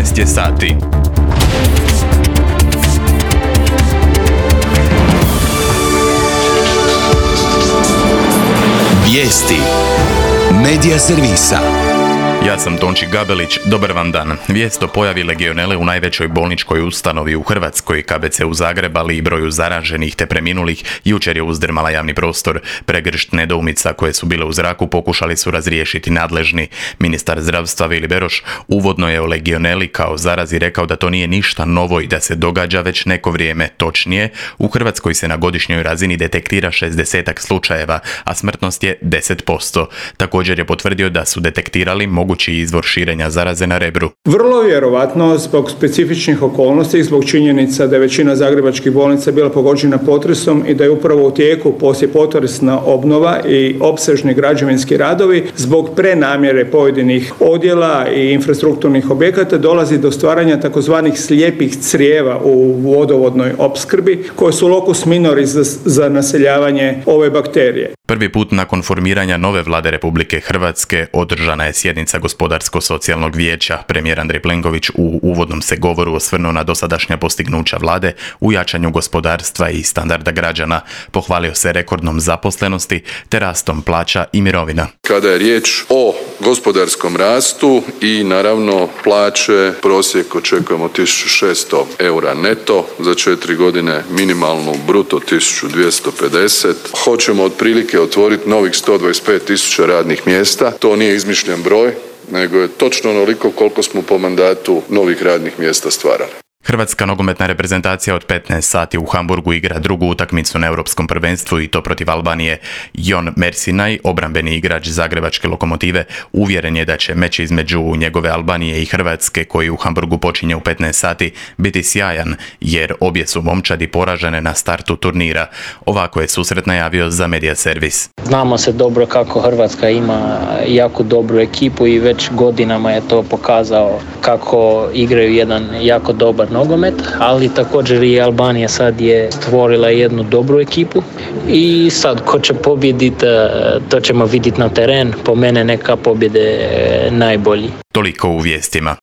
15 je sati. Vijesti Medija servisa. Ja sam Tonči Gabelić, dobar vam dan. Vijest o pojavi legionele u najvećoj bolničkoj ustanovi u Hrvatskoj, KBC u Zagreb, ali i broju zaraženih te preminulih, jučer je uzdrmala javni prostor. Pregršt nedoumica koje su bile u zraku pokušali su razriješiti nadležni. Ministar zdravstva Vili Beroš uvodno je o legioneli kao zarazi rekao da to nije ništa novo i da se događa već neko vrijeme. Točnije, u Hrvatskoj se na godišnjoj razini detektira 60 slučajeva, a smrtnost je 10%. Također je potvrdio da su detektirali mogući izvor širenja zaraze na Rebru. Vrlo vjerovatno zbog specifičnih okolnosti, zbog činjenica da je većina zagrebačkih bolnica bila pogođena potresom i da je upravo u tijeku poslijepotresna obnova i opsežni građevinski radovi, zbog prenamjere pojedinih odjela i infrastrukturnih objekata dolazi do stvaranja takozvanih slijepih crijeva u vodovodnoj opskrbi koje su locus minoris za naseljavanje ove bakterije. Prvi put nakon formiranja nove vlade Republike Hrvatske održana je sjednica Gospodarsko-socijalnog vijeća. Premijer Andrej Plenković u uvodnom se govoru osvrnuo na dosadašnja postignuća vlade u jačanju gospodarstva i standarda građana. Pohvalio se rekordnom zaposlenosti te rastom plaća i mirovina. Kada je riječ o gospodarskom rastu i naravno plaće, prosjek očekujemo 1600 eura neto, za 4 godine minimalnu bruto 1250. Hoćemo otprilike otvoriti novih 125.000 radnih mjesta. To nije izmišljen broj, nego je točno onoliko koliko smo po mandatu novih radnih mjesta stvarali. Hrvatska nogometna reprezentacija od 15 sati u Hamburgu igra drugu utakmicu na Europskom prvenstvu i to protiv Albanije. Jon Mersinaj, obrambeni igrač zagrebačke Lokomotive, uvjeren je da će meč između njegove Albanije i Hrvatske, koji u Hamburgu počinje u 15 sati, biti sjajan, jer obje su momčadi poražene na startu turnira. Ovako je susret najavio za Medija servis. Znamo se dobro kako Hrvatska ima jako dobru ekipu i već godinama je to pokazao kako igraju jedan jako dobar nogomet, ali također i Albanija sad je stvorila jednu dobru ekipu i sad ko će pobjediti, to ćemo vidjeti na teren. Po mene neka pobjede najbolji. Toliko u vijestima.